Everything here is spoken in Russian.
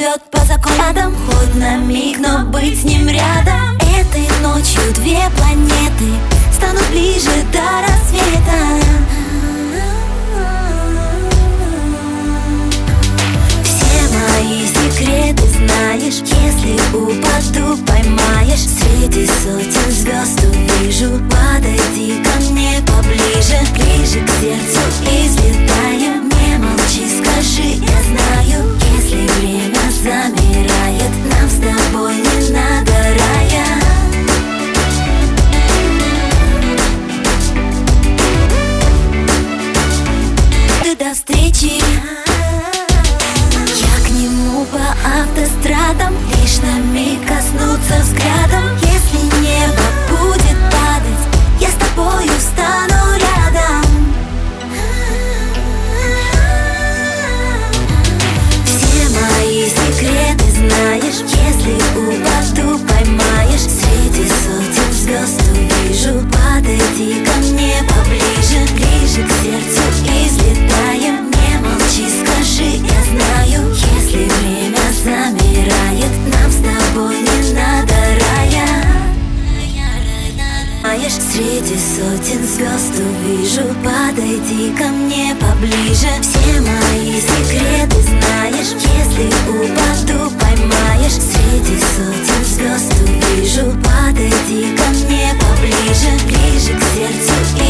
живет по законам, хоть на миг, но быть с ним рядом. Этой ночью две планеты станут ближе до рассвета. Все мои секреты знаешь, если упаду, поймаешь. Среди сотен звезд увижу, подойди ко мне поближе, ближе к сердцу и взлетаем. Не молчи, скажи, я знаю, если время замирает, нам с тобой не надо рая. До встречи. Я к нему по автострадам, лишь на миг коснуться взглядом. Если небо будет падать, я с тобою встану рядом. Все мои секреты знаешь, если упаду, поймаешь. Среди сотен звезд увижу, подойди ко мне поближе, ближе к сердцу и взлетаем. Не молчи, скажи, я знаю, если время замирает, нам с тобой не надо рая. Среди сотен звезд увижу, подойди ко мне поближе. Все мои секреты знаешь, если упаду, поймаешь. Среди сотен звезд увижу, подойди ко мне поближе, ближе к сердцу